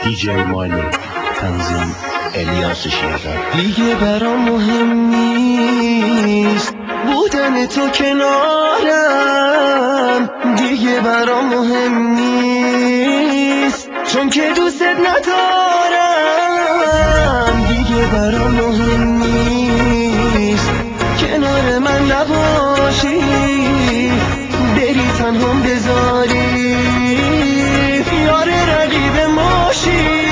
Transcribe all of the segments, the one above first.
DJ مانی، تنظیم الیاس شیرزاد. دیگه برام مهم نیست بودن تو کنارم، دیگه برام مهم نیست چون که دوست ندارم. دیگه برام مهم نیست کنار من نباشی، بری تنهام بذاری یار رقیب ماشی.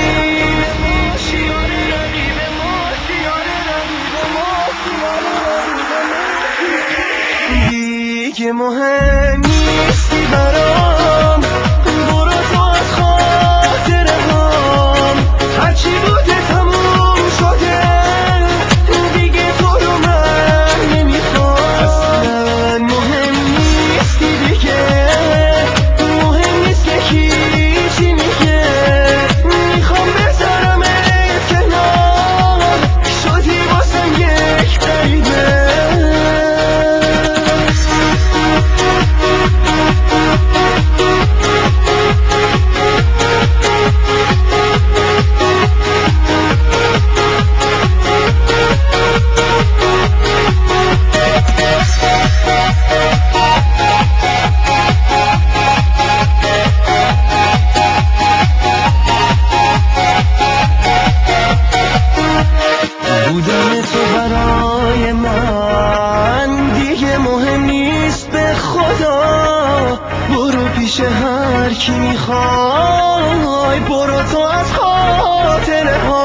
دیگه مهم نیستی برام، برو تو از خاطرهام، هرچی بوده تموم شده، دیگه تو رو من نمیخوام. اصلا مهم نیستی دیگه، مهم نیست که هیچی میگه، میخوام بذارمت کنار، شدی واسم یک غریبه. بودن تو برای من دیگه مهم نیست به خدا، برو پیش هر کی میخوای، برو تو از خاطره ها.